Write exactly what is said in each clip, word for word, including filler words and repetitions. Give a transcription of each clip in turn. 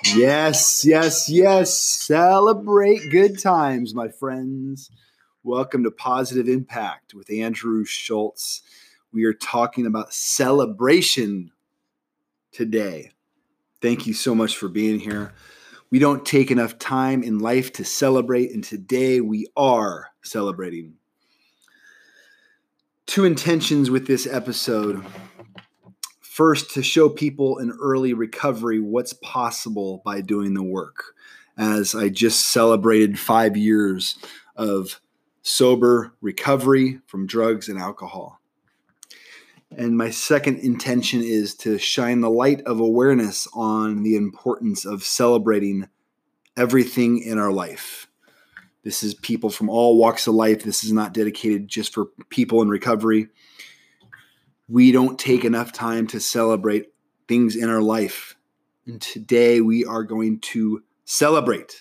Yes, yes, yes. Celebrate good times, my friends. Welcome to Positive Impact with Andrew Schultz. We are talking about celebration today. Thank you so much for being here. We don't take enough time in life to celebrate, and today we are celebrating. Two intentions with this episode. First, to show people in early recovery what's possible by doing the work, as I just celebrated five years of sober recovery from drugs and alcohol. And my second intention is to shine the light of awareness on the importance of celebrating everything in our life. This is people from all walks of life. This is not dedicated just for people in recovery. We don't take enough time to celebrate things in our life. And today we are going to celebrate.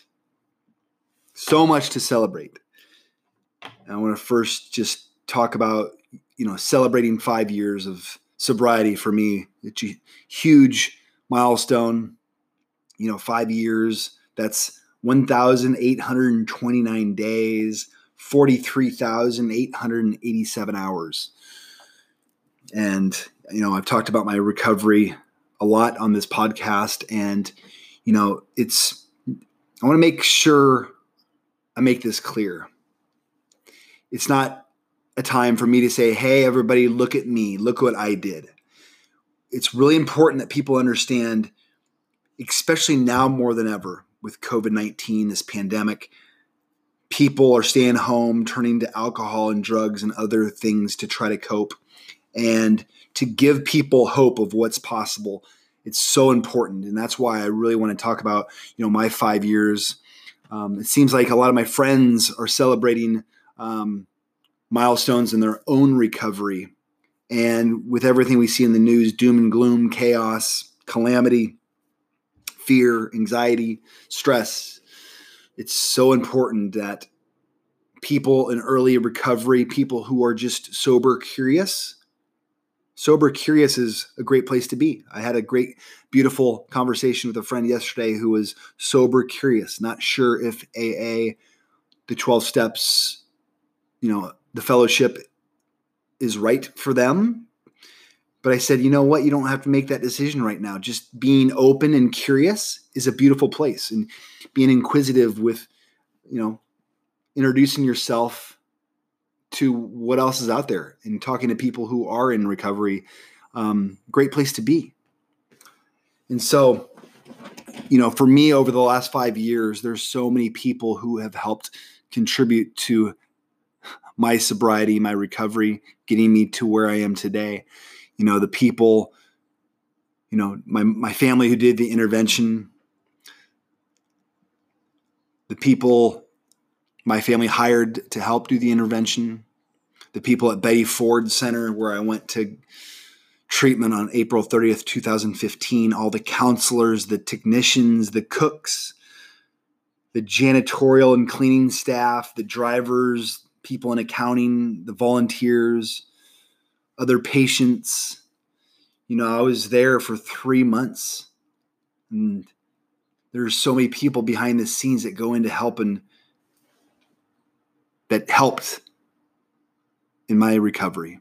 So much to celebrate. And I want to first just talk about, you know, celebrating five years of sobriety for me. It's a huge milestone. You know, five years, that's one thousand eight hundred twenty-nine days, forty-three thousand eight hundred eighty-seven hours. And, you know, I've talked about my recovery a lot on this podcast. And, you know, it's, I want to make sure I make this clear. It's not a time for me to say, hey, everybody, look at me. Look what I did. It's really important that people understand, especially now more than ever with covid nineteen, this pandemic, people are staying home, turning to alcohol and drugs and other things to try to cope. And to give people hope of what's possible, it's so important. And that's why I really want to talk about, you know, my five years. Um, it seems like a lot of my friends are celebrating um, milestones in their own recovery. And with everything we see in the news, doom and gloom, chaos, calamity, fear, anxiety, stress, it's so important that people in early recovery, people who are just sober curious, Sober curious is a great place to be. I had a great, beautiful conversation with a friend yesterday who was sober curious, not sure if A A, the twelve steps, you know, the fellowship is right for them. But I said, you know what? You don't have to make that decision right now. Just being open and curious is a beautiful place. And being inquisitive with, you know, introducing yourself to what else is out there and talking to people who are in recovery, um, great place to be. And so, you know, for me over the last five years, there's so many people who have helped contribute to my sobriety, my recovery, getting me to where I am today. You know, the people, you know, my, my family who did the intervention, the people my family hired to help do the intervention, the people at Betty Ford Center where I went to treatment on April thirtieth, twenty fifteen, all the counselors, the technicians, the cooks, the janitorial and cleaning staff, the drivers, people in accounting, the volunteers, other patients. You know, I was there for three months. And there's so many people behind the scenes that go into helping, that helped in my recovery.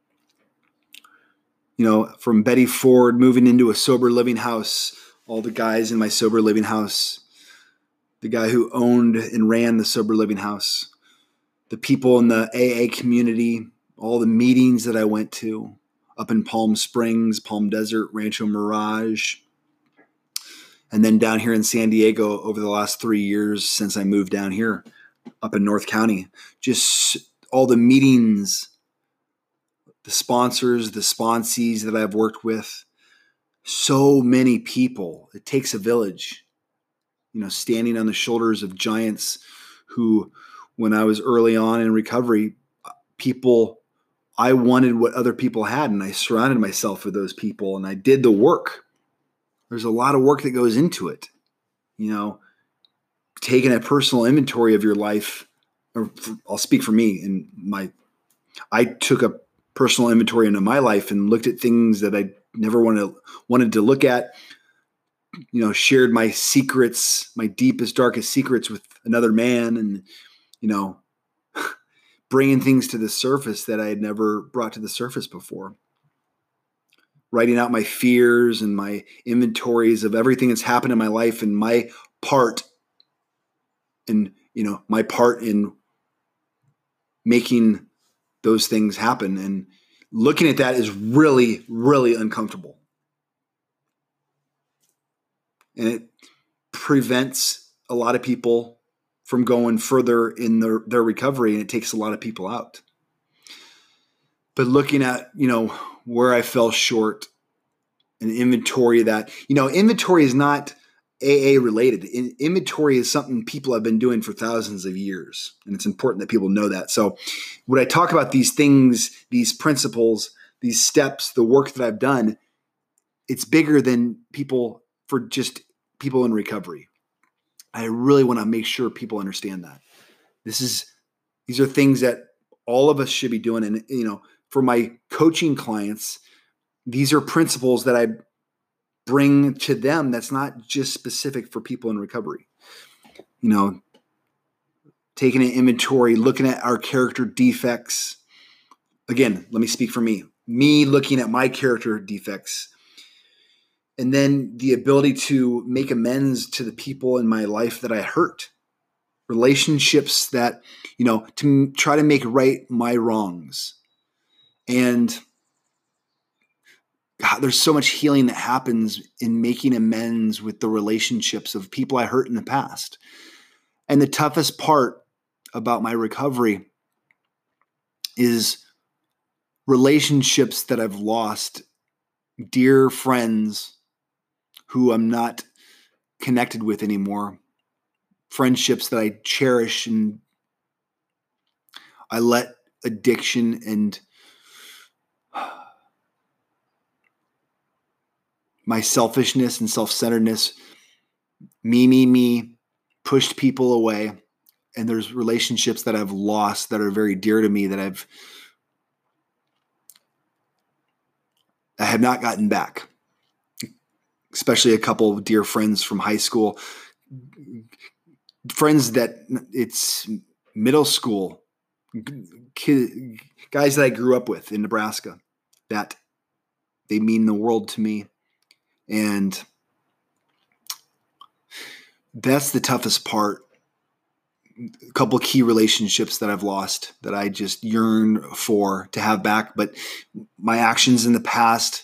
You know, from Betty Ford moving into a sober living house, all the guys in my sober living house, the guy who owned and ran the sober living house, the people in the A A community, all the meetings that I went to up in Palm Springs, Palm Desert, Rancho Mirage, and then down here in San Diego over the last three years since I moved down here up in North County. Just all the meetings, the sponsors, the sponsees that I've worked with, so many people. It takes a village, you know, standing on the shoulders of giants who, when I was early on in recovery, people, I wanted what other people had, and I surrounded myself with those people, and I did the work. There's a lot of work that goes into it, you know, taking a personal inventory of your life. Or I'll speak for me. And my, I took a personal inventory into my life and looked at things that I never wanted wanted to look at. you know, shared my secrets, my deepest, darkest secrets with another man, and, you know, bringing things to the surface that I had never brought to the surface before. Writing out my fears and my inventories of everything that's happened in my life and my part and, you know, my part in making those things happen. And looking at that is really, really uncomfortable. And it prevents a lot of people from going further in their, their recovery, and it takes a lot of people out. But looking at, you know, where I fell short, an inventory that, you know, inventory is not A A related. In, inventory is something people have been doing for thousands of years. And it's important that people know that. So when I talk about these things, these principles, these steps, the work that I've done, it's bigger than people for just people in recovery. I really want to make sure people understand that. This is, these are things that all of us should be doing. And, you know, for my coaching clients, these are principles that I bring to them that's not just specific for people in recovery. You know, taking an inventory, looking at our character defects. Again, let me speak for me. Me looking at my character defects. And then the ability to make amends to the people in my life that I hurt. Relationships that, you know, to try to make right my wrongs. And God, there's so much healing that happens in making amends with the relationships of people I hurt in the past. And the toughest part about my recovery is relationships that I've lost, dear friends who I'm not connected with anymore, friendships that I cherish, and I let addiction and my selfishness and self-centeredness, me, me, me, pushed people away. And there's relationships that I've lost that are very dear to me that I've I have not gotten back. Especially a couple of dear friends from high school, friends that it's middle school, kid, guys that I grew up with in Nebraska, that they mean the world to me. And that's the toughest part. A couple of key relationships that I've lost that I just yearn for to have back. But my actions in the past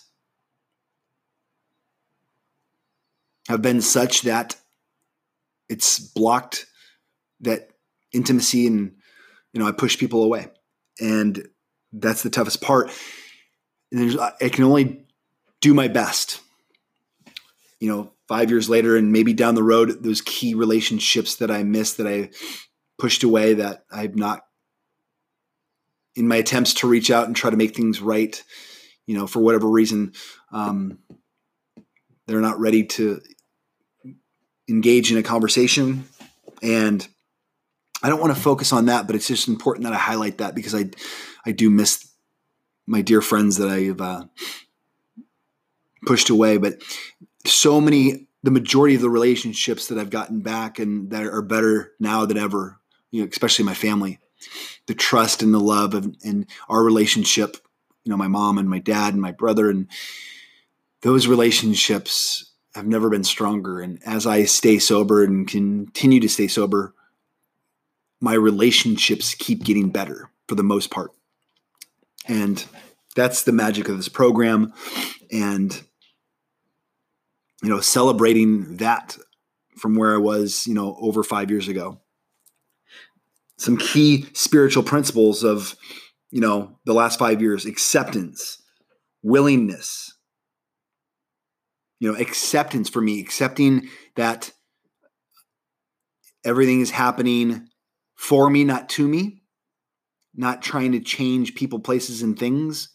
have been such that it's blocked that intimacy, and, you know, I push people away. And that's the toughest part. And there's, I can only do my best. You know, five years later and maybe down the road, those key relationships that I missed, that I pushed away, that I've not, in my attempts to reach out and try to make things right, you know, for whatever reason, um, they're not ready to engage in a conversation. And I don't want to focus on that, but it's just important that I highlight that, because I, I do miss my dear friends that I've uh, pushed away. But so many, the majority of the relationships that I've gotten back and that are better now than ever, you know, especially my family, the trust and the love of, and our relationship, you know, my mom and my dad and my brother, and those relationships have never been stronger. And as I stay sober and continue to stay sober, my relationships keep getting better for the most part. And that's the magic of this program. And, you know, celebrating that from where I was, you know, over five years ago. Some key spiritual principles of, you know, the last five years: acceptance, willingness, you know, acceptance for me, accepting that everything is happening for me, not to me, not trying to change people, places, and things.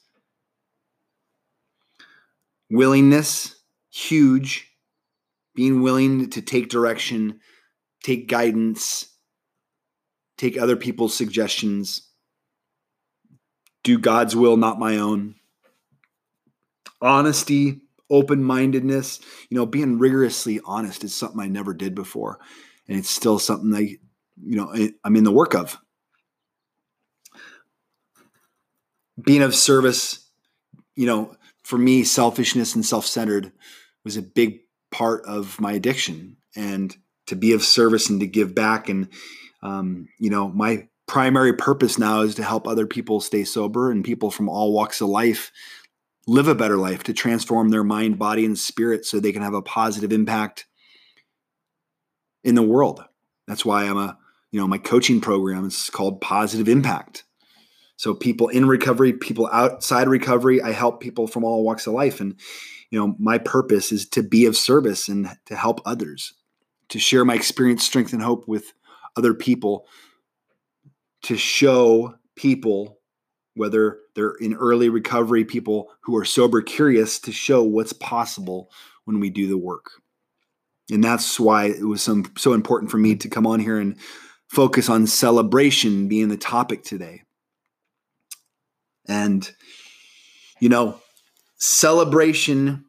Willingness, huge. Being willing to take direction, take guidance, take other people's suggestions, do God's will, not my own. Honesty, open-mindedness, you know, being rigorously honest is something I never did before. And it's still something I, you know, I'm in the work of. Being of service, you know, for me, selfishness and self-centered was a big part of my addiction. And to be of service and to give back. And, um, you know, my primary purpose now is to help other people stay sober and people from all walks of life live a better life, to transform their mind, body, and spirit so they can have a positive impact in the world. That's why I'm a, you know, my coaching program is called Positive Impact. So people in recovery, people outside recovery, I help people from all walks of life. And, you know, my purpose is to be of service and to help others, to share my experience, strength, and hope with other people, to show people, whether they're in early recovery, people who are sober curious, to show what's possible when we do the work. And that's why it was some, so important for me to come on here and focus on celebration being the topic today. And, you know, celebration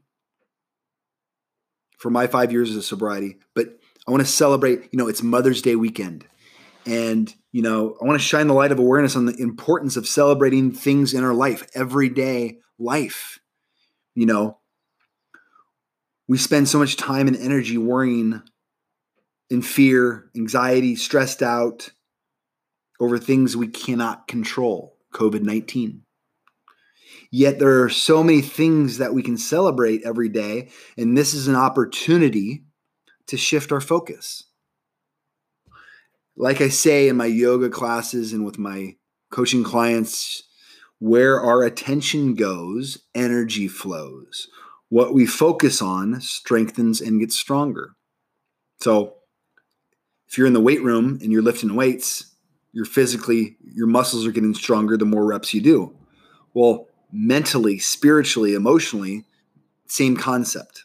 for my five years of sobriety, but I want to celebrate, you know, it's Mother's Day weekend. And, you know, I want to shine the light of awareness on the importance of celebrating things in our life, everyday life. You know, we spend so much time and energy worrying in fear, anxiety, stressed out over things we cannot control, covid nineteen. Yet there are so many things that we can celebrate every day, and this is an opportunity to shift our focus. Like I say in my yoga classes and with my coaching clients, where our attention goes, energy flows. What we focus on strengthens and gets stronger. So if you're in the weight room and you're lifting weights, you're physically, your muscles are getting stronger the more reps you do. Well, mentally, spiritually, emotionally, same concept.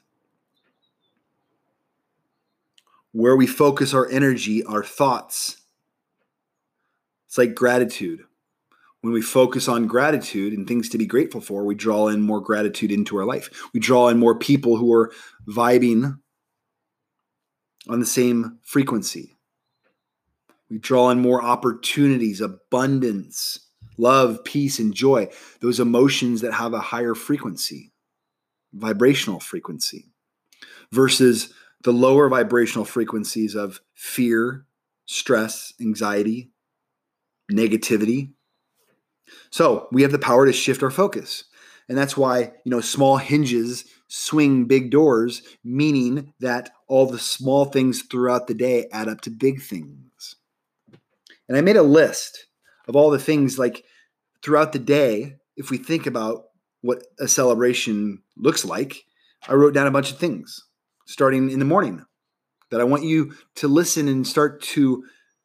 Where we focus our energy, our thoughts, it's like gratitude. When we focus on gratitude and things to be grateful for, we draw in more gratitude into our life. We draw in more people who are vibing on the same frequency. We draw in more opportunities, abundance, love, peace, and joy. Those emotions that have a higher frequency, vibrational frequency, versus the lower vibrational frequencies of fear, stress, anxiety, negativity. So we have the power to shift our focus. And that's why, you know, small hinges swing big doors, meaning that all the small things throughout the day add up to big things. And I made a list of all the things, like throughout the day, if we think about what a celebration looks like, I wrote down a bunch of things starting in the morning that I want you to listen and start to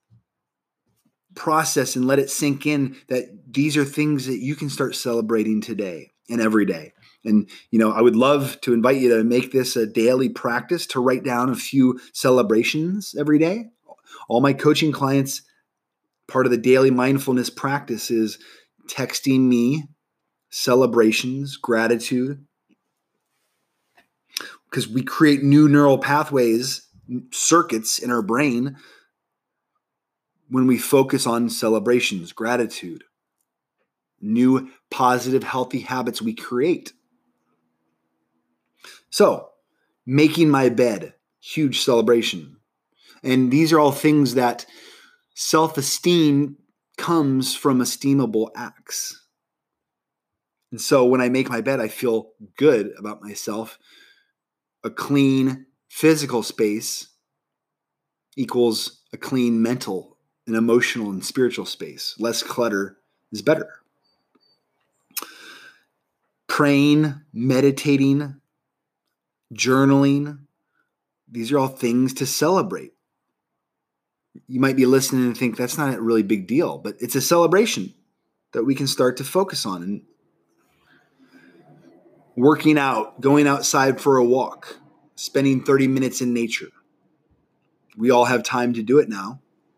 process and let it sink in, that these are things that you can start celebrating today and every day. And, you know, I would love to invite you to make this a daily practice, to write down a few celebrations every day. All my coaching clients, part of the daily mindfulness practice is texting me celebrations, gratitude, because we create new neural pathways, circuits in our brain when we focus on celebrations, gratitude, new positive, healthy habits we create. So, making my bed, huge celebration. And these are all things that self-esteem comes from esteemable acts. And so when I make my bed, I feel good about myself. A clean physical space equals a clean mental and emotional and spiritual space. Less clutter is better. Praying, meditating, journaling, these are all things to celebrate. You might be listening and think that's not a really big deal, but it's a celebration that we can start to focus on. And working out, going outside for a walk, spending thirty minutes in nature. We all have time to do it now.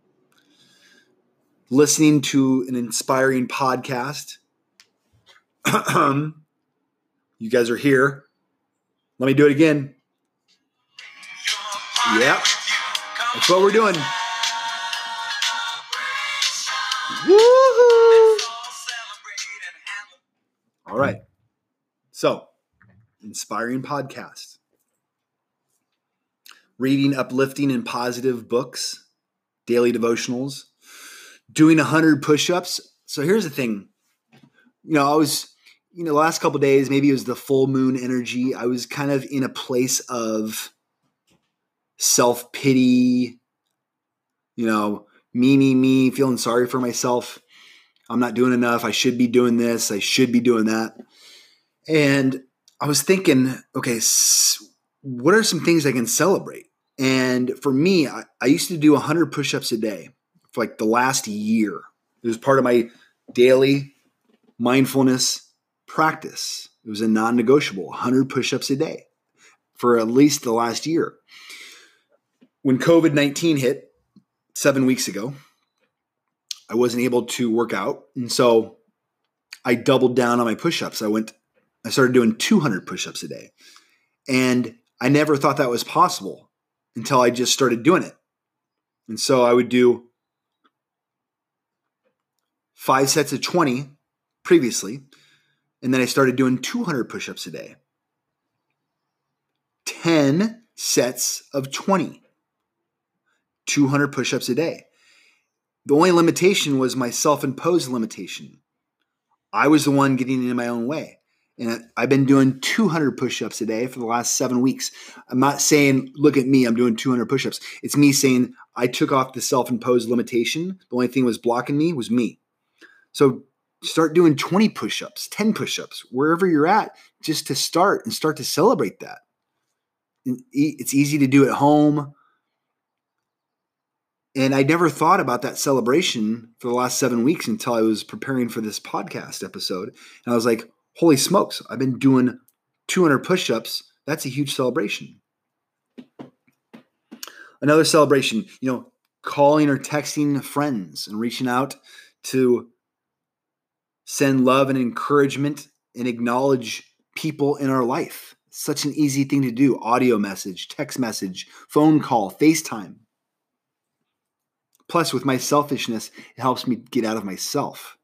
Listening to an inspiring podcast. You guys are here. Let me do it again. Yep. That's what we're doing. Woohoo! All right. So, inspiring podcast. Reading uplifting and positive books. Daily devotionals. Doing one hundred push-ups. So here's the thing. You know, I was, you know, the last couple of days, maybe it was the full moon energy. I was kind of in a place of self-pity, you know, me, me, me, feeling sorry for myself. I'm not doing enough. I should be doing this. I should be doing that. And I was thinking, okay, what are some things I can celebrate? And for me, I, I used to do one hundred push-ups a day for like the last year. It was part of my daily mindfulness practice. It was a non-negotiable, one hundred push-ups a day for at least the last year. When covid nineteen hit seven weeks ago, I wasn't able to work out. And so I doubled down on my push-ups. I went, I started doing two hundred push-ups a day. And I never thought that was possible until I just started doing it. And so I would do five sets of twenty previously. And then I started doing two hundred push-ups a day. ten sets of twenty. two hundred push-ups a day. The only limitation was my self-imposed limitation. I was the one getting in my own way. And I've been doing two hundred push-ups a day for the last seven weeks. I'm not saying, look at me, I'm doing two hundred push-ups. It's me saying I took off the self-imposed limitation. The only thing that was blocking me was me. So start doing twenty push-ups, ten push-ups, wherever you're at, just to start and start to celebrate that. It's easy to do at home. And I never thought about that celebration for the last seven weeks until I was preparing for this podcast episode. And I was like, holy smokes, I've been doing two hundred push-ups. That's a huge celebration. Another celebration, you know, calling or texting friends and reaching out to send love and encouragement and acknowledge people in our life. Such an easy thing to do. Audio message, text message, phone call, FaceTime. Plus, with my selfishness, it helps me get out of myself.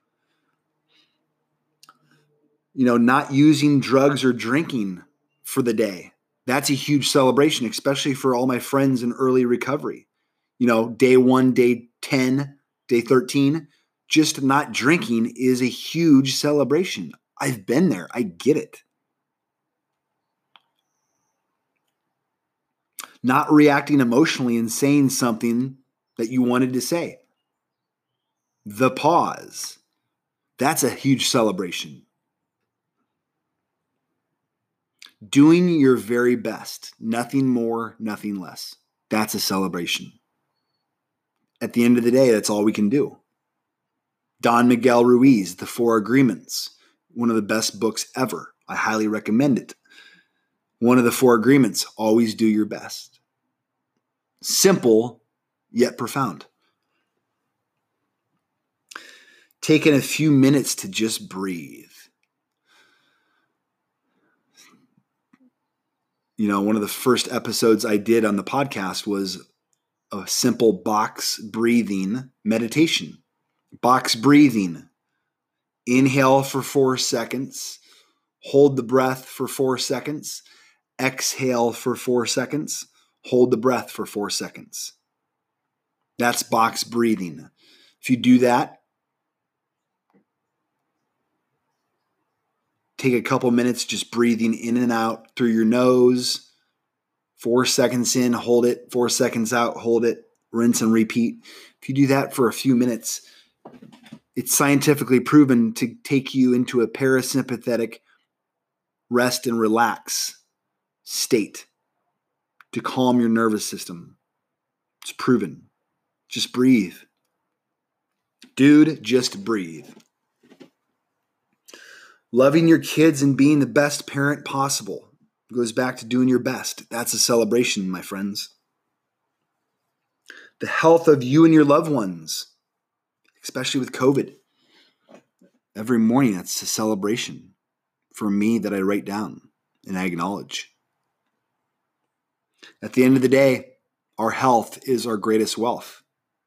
You know, not using drugs or drinking for the day. That's a huge celebration, especially for all my friends in early recovery. You know, day one, day ten, day thirteen, just not drinking is a huge celebration. I've been there. I get it. Not reacting emotionally and saying something that you wanted to say. The pause. That's a huge celebration. Doing your very best. Nothing more, nothing less. That's a celebration. At the end of the day, that's all we can do. Don Miguel Ruiz, The Four Agreements. One of the best books ever. I highly recommend it. One of the four agreements, always do your best. Simple, yet profound. Taking a few minutes to just breathe. You know, one of the first episodes I did on the podcast was a simple box breathing meditation. Box breathing. Inhale for four seconds. Hold the breath for four seconds. Exhale for four seconds. Hold the breath for four seconds. That's box breathing. If you do that, take a couple minutes just breathing in and out through your nose. Four seconds in, hold it. Four seconds out, hold it. Rinse and repeat. If you do that for a few minutes, it's scientifically proven to take you into a parasympathetic rest and relax state to calm your nervous system. It's proven. Just breathe. Dude, just breathe. Loving your kids and being the best parent possible. It goes back to doing your best. That's a celebration, my friends. The health of you and your loved ones, especially with COVID. Every morning, that's a celebration for me that I write down and I acknowledge. At the end of the day, our health is our greatest wealth.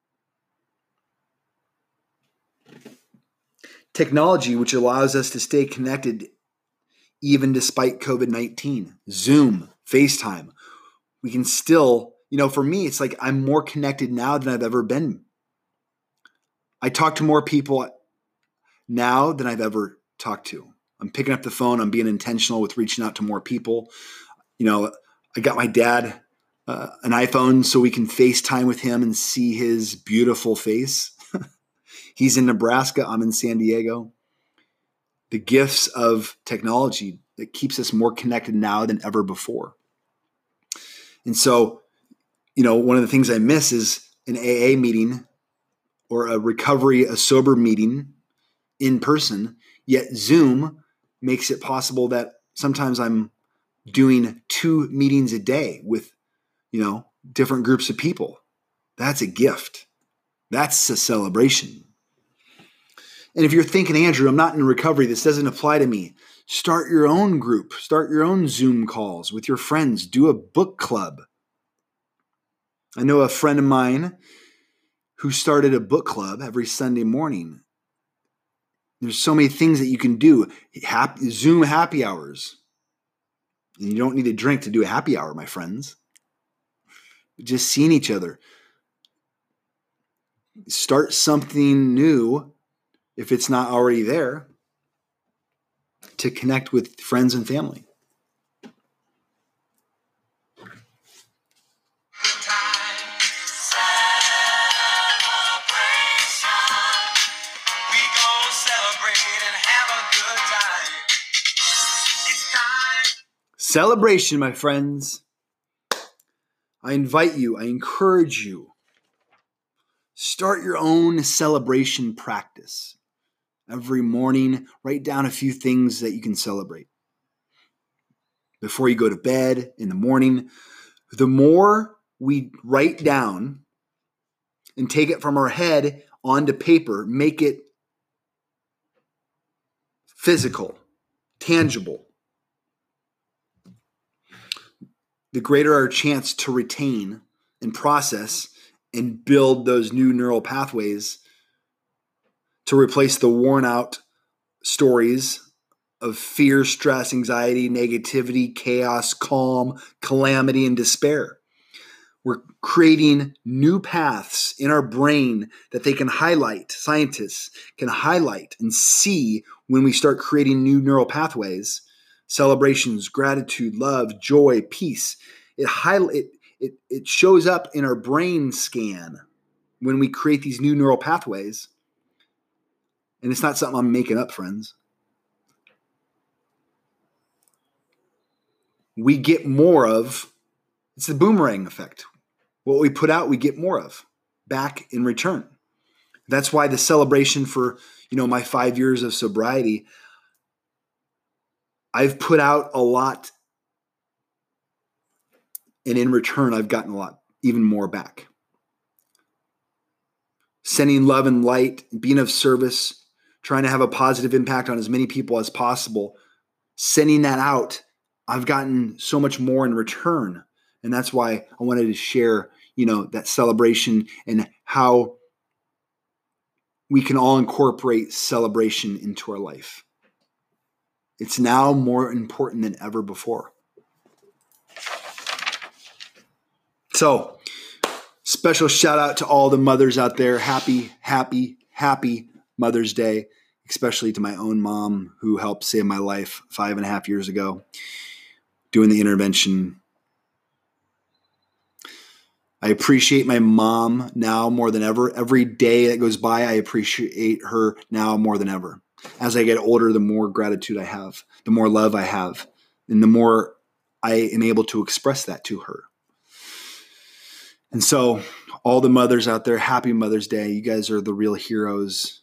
Technology, which allows us to stay connected even despite covid nineteen, Zoom, FaceTime, we can still, you know, for me, it's like I'm more connected now than I've ever been. I talk to more people now than I've ever talked to. I'm picking up the phone. I'm being intentional with reaching out to more people. You know, I got my dad uh, an iPhone so we can FaceTime with him and see his beautiful face. He's in Nebraska. I'm in San Diego. The gifts of technology that keeps us more connected now than ever before. And so, you know, one of the things I miss is an A A meeting or a recovery, a sober meeting in person, yet Zoom makes it possible that sometimes I'm doing two meetings a day with, you know, different groups of people. That's a gift. That's a celebration. And if you're thinking, Andrew, I'm not in recovery, this doesn't apply to me, start your own group, start your own Zoom calls with your friends, do a book club. I know a friend of mine who started a book club every Sunday morning. There's so many things that you can do. Happy, Zoom happy hours. And you don't need a drink to do a happy hour, my friends. Just seeing each other. Start something new, if it's not already there, to connect with friends and family. Celebration, my friends. I invite you, I encourage you, start your own celebration practice. Every morning, write down a few things that you can celebrate. Before you go to bed, in the morning, the more we write down and take it from our head onto paper, make it physical, tangible, the greater our chance to retain and process and build those new neural pathways to replace the worn out stories of fear, stress, anxiety, negativity, chaos, calm, calamity, and despair. We're creating new paths in our brain that they can highlight, scientists can highlight and see when we start creating new neural pathways. Celebrations, gratitude, love, joy, peace. It, highlight, it, it, it shows up in our brain scan when we create these new neural pathways. And it's not something I'm making up, friends. We get more of, it's the boomerang effect. What we put out, we get more of back in return. That's why the celebration for, you know, my five years of sobriety, I've put out a lot, and in return, I've gotten a lot, even more back. Sending love and light, being of service, trying to have a positive impact on as many people as possible, sending that out, I've gotten so much more in return. And that's why I wanted to share, you know, that celebration and how we can all incorporate celebration into our life. It's now more important than ever before. So, special shout out to all the mothers out there. Happy, happy, happy Mother's Day, especially to my own mom who helped save my life five and a half years ago doing the intervention. I appreciate my mom now more than ever. Every day that goes by, I appreciate her now more than ever. As I get older, the more gratitude I have, the more love I have, and the more I am able to express that to her. And so, all the mothers out there, happy Mother's Day. You guys are the real heroes.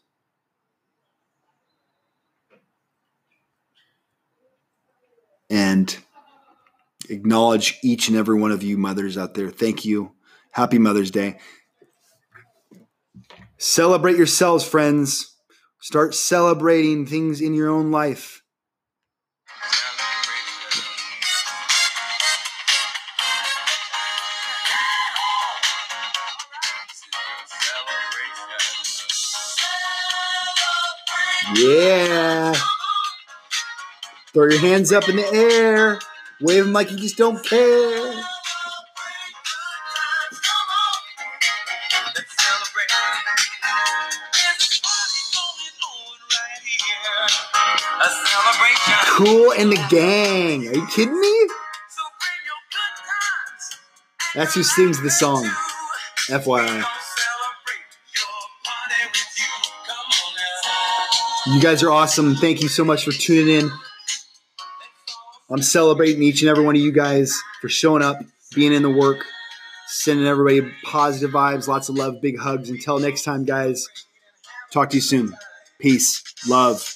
And acknowledge each and every one of you mothers out there. Thank you. Happy Mother's Day. Celebrate yourselves, friends. Start celebrating things in your own life. Yeah. Throw your hands up in the air. Wave them like you just don't care. Kool and the Gang. Are you kidding me? That's who sings the song. F Y I. You guys are awesome. Thank you so much for tuning in. I'm celebrating each and every one of you guys for showing up, being in the work, sending everybody positive vibes, lots of love, big hugs. Until next time, guys, talk to you soon. Peace, love.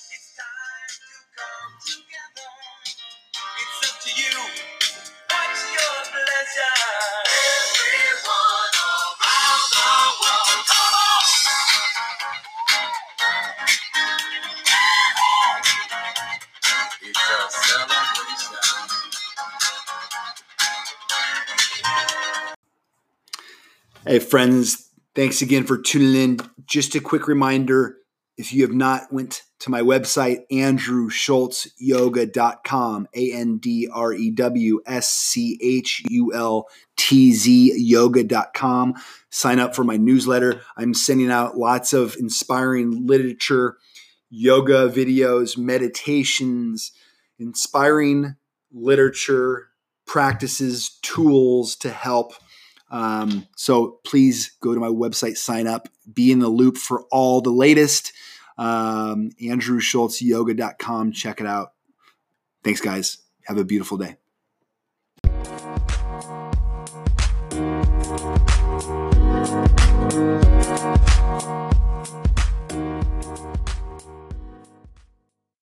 Hey, friends, thanks again for tuning in. Just a quick reminder, if you have not went to my website, andrew schultz yoga dot com, A N D R E W S C H U L T Z yoga dot com. Sign up for my newsletter. I'm sending out lots of inspiring literature, yoga videos, meditations, inspiring literature, practices, tools to help. Um, so please go to my website, sign up, be in the loop for all the latest. Um, andrew schultz yoga dot com. Check it out. Thanks, guys. Have a beautiful day.